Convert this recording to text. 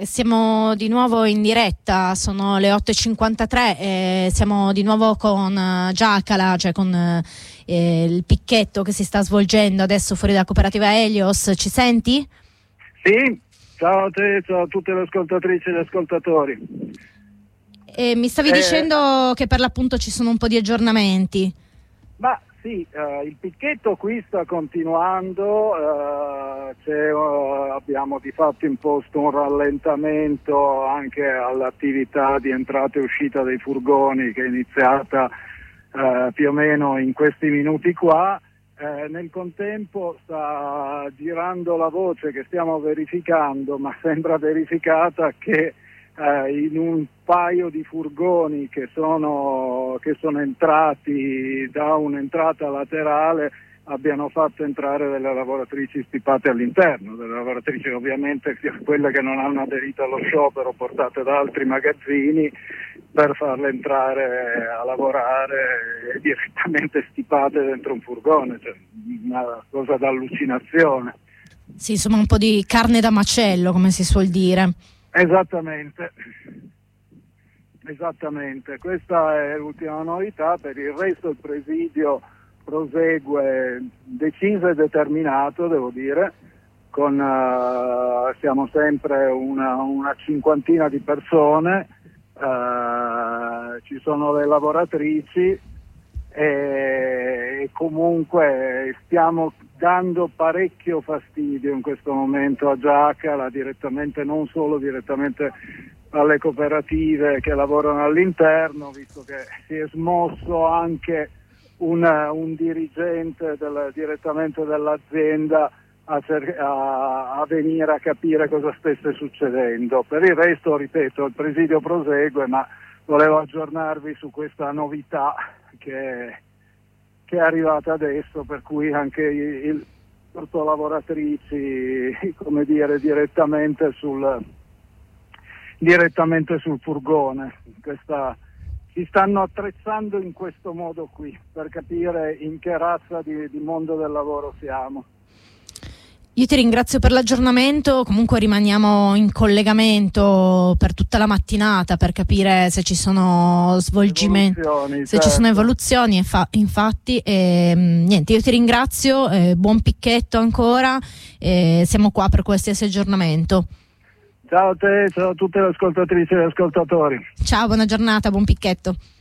Siamo di nuovo in diretta, sono le 8:53 e siamo di nuovo con Giacala, cioè con il picchetto che si sta svolgendo adesso fuori dalla cooperativa Helios. Ci senti? Sì, ciao a te, ciao a tutte le ascoltatrici e gli ascoltatori. Mi stavi dicendo che per l'appunto ci sono un po' di aggiornamenti. Ma sì, il picchetto qui sta continuando, abbiamo di fatto imposto un rallentamento anche all'attività di entrata e uscita dei furgoni che è iniziata più o meno in questi minuti qua. Nel contempo sta girando la voce che stiamo verificando, ma sembra verificata, che in un paio di furgoni che sono entrati da un'entrata laterale abbiano fatto entrare delle lavoratrici stipate all'interno, delle lavoratrici ovviamente quelle che non hanno aderito allo sciopero, portate da altri magazzini per farle entrare a lavorare direttamente stipate dentro un furgone, cioè una cosa d'allucinazione. Sì, insomma un po' di carne da macello, come si suol dire. Esattamente, questa è l'ultima novità. Per il resto il presidio prosegue deciso e determinato, devo dire, siamo sempre una cinquantina di persone, ci sono le lavoratrici e comunque stiamo dando parecchio fastidio in questo momento a Giacala, non solo direttamente alle cooperative che lavorano all'interno, visto che si è smosso anche un dirigente direttamente dell'azienda a venire a capire cosa stesse succedendo. Per il resto, ripeto, il presidio prosegue, ma volevo aggiornarvi su questa novità che è arrivata adesso, per cui anche il porto lavoratrici, come dire, direttamente sul furgone. Si stanno attrezzando in questo modo qui, per capire in che razza di mondo del lavoro siamo. Io ti ringrazio per l'aggiornamento, comunque rimaniamo in collegamento per tutta la mattinata per capire se ci sono svolgimenti, ci sono evoluzioni, infatti. Niente, io ti ringrazio, buon picchetto ancora, siamo qua per qualsiasi aggiornamento. Ciao a te, ciao a tutte le ascoltatrici e gli ascoltatori. Ciao, buona giornata, buon picchetto.